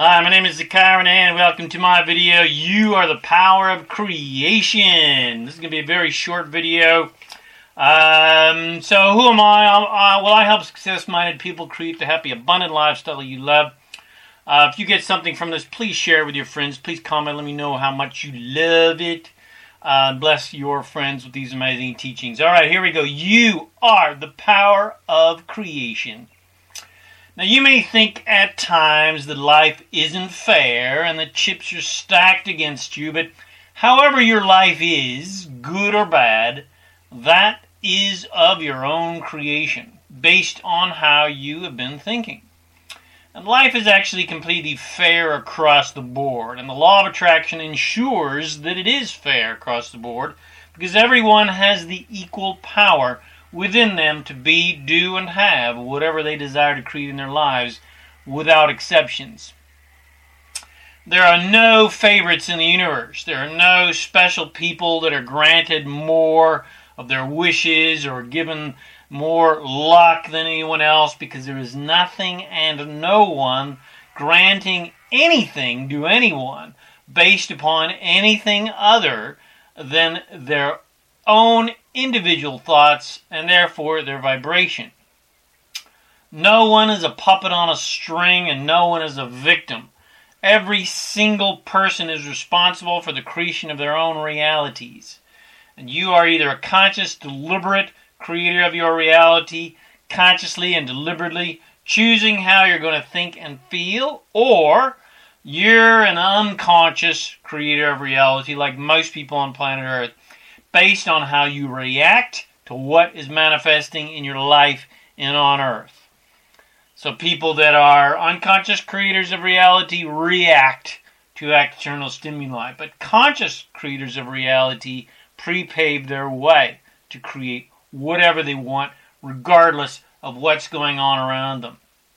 Hi, my name is Zakaran and welcome to my video, You Are the Power of Creation. This is going to be a very short video. So who am I? Well, I help success-minded people create the happy, abundant lifestyle you love. If you get something from this, please share it with your friends. Please comment, let me know how much you love it. Bless your friends with these amazing teachings. All right, here we go. You are the power of creation. Now, you may think at times that life isn't fair and the chips are stacked against you, but however your life is, good or bad, that is of your own creation, based on how you have been thinking. And life is actually completely fair across the board, and the law of attraction ensures that it is fair across the board, because everyone has the equal power within them to be, do, and have whatever they desire to create in their lives without exceptions. There are no favorites in the universe. There are no special people that are granted more of their wishes or given more luck than anyone else, because there is nothing and no one granting anything to anyone based upon anything other than their own individual thoughts and therefore their vibration. No one is a puppet on a string and no one is a victim. Every single person is responsible for the creation of their own realities. And you are either a conscious, deliberate creator of your reality, consciously and deliberately choosing how you're going to think and feel, or you're an unconscious creator of reality like most people on planet Earth, based on how you react to what is manifesting in your life and on Earth. So people that are unconscious creators of reality react to external stimuli, but conscious creators of reality prepave their way to create whatever they want, regardless of what's going on around them.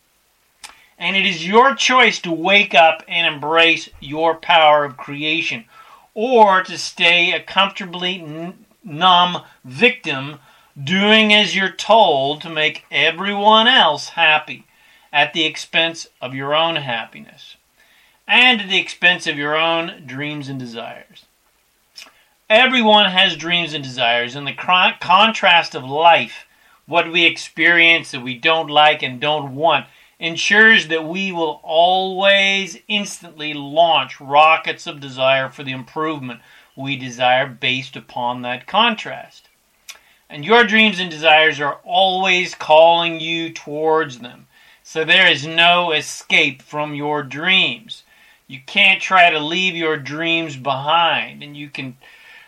And it is your choice to wake up and embrace your power of creation, or to stay a comfortably numb victim doing as you're told to make everyone else happy at the expense of your own happiness and at the expense of your own dreams and desires. Everyone has dreams and desires, and the contrast of life, what we experience that we don't like and don't want, ensures that we will always instantly launch rockets of desire for the improvement we desire based upon that contrast. And your dreams and desires are always calling you towards them. So there is no escape from your dreams. You can't try to leave your dreams behind, and you can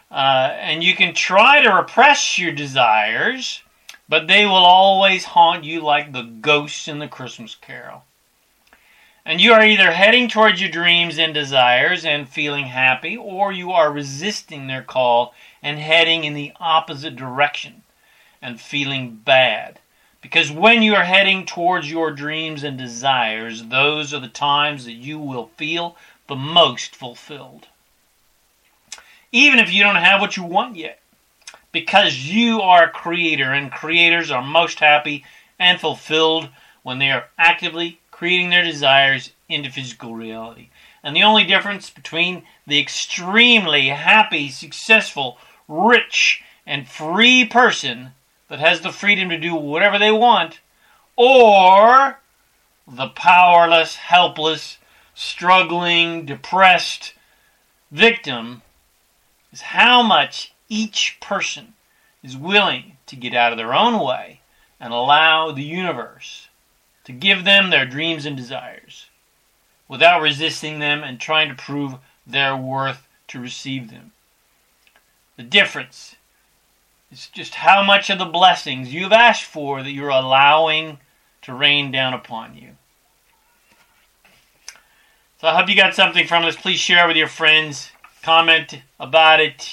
try to repress your desires, but they will always haunt you like the ghosts in the Christmas Carol. And you are either heading towards your dreams and desires and feeling happy, or you are resisting their call and heading in the opposite direction and feeling bad. Because when you are heading towards your dreams and desires, those are the times that you will feel the most fulfilled. Even if you don't have what you want yet. Because you are a creator, and creators are most happy and fulfilled when they are actively creating their desires into physical reality. And the only difference between the extremely happy, successful, rich, and free person that has the freedom to do whatever they want, or the powerless, helpless, struggling, depressed victim, is how much each person is willing to get out of their own way and allow the universe to give them their dreams and desires without resisting them and trying to prove their worth to receive them. The difference is just how much of the blessings you've asked for that you're allowing to rain down upon you. So I hope you got something from this. Please share with your friends. Comment about it.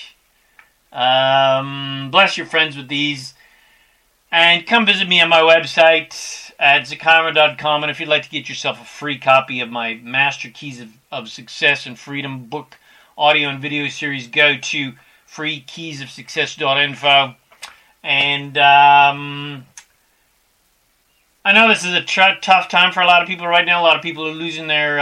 Bless your friends with these. And come visit me on my website at Zakaran.com. And if you'd like to get yourself a free copy of my Master Keys of Success and Freedom book, audio and video series, go to freekeysofsuccess.info. And I know this is a tough time for a lot of people right now. A lot of people are losing their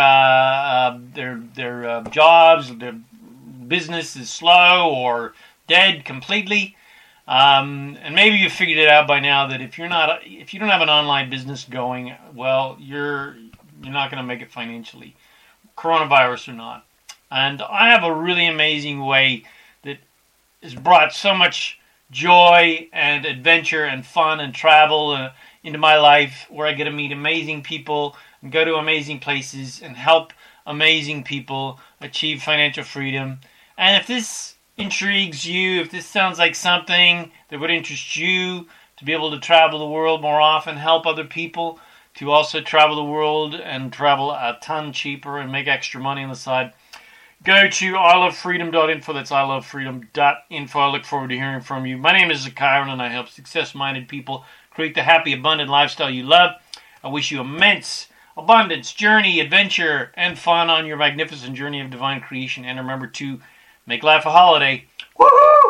jobs. Their business is slow or dead completely. And maybe you figured it out by now that if you don't have an online business going, well, you're not going to make it financially, coronavirus or not. And I have a really amazing way that has brought so much joy and adventure and fun and travel into my life, where I get to meet amazing people and go to amazing places and help amazing people achieve financial freedom. And if this intrigues you, if this sounds like something that would interest you to be able to travel the world more often, help other people to also travel the world and travel a ton cheaper and make extra money on the side, go to ilovefreedom.info. That's ilovefreedom.info. I look forward to hearing from you. My name is Zachariah, and I help success-minded people create the happy, abundant lifestyle you love. I wish you immense abundance, journey, adventure, and fun on your magnificent journey of divine creation. And remember to make life a holiday. Woohoo!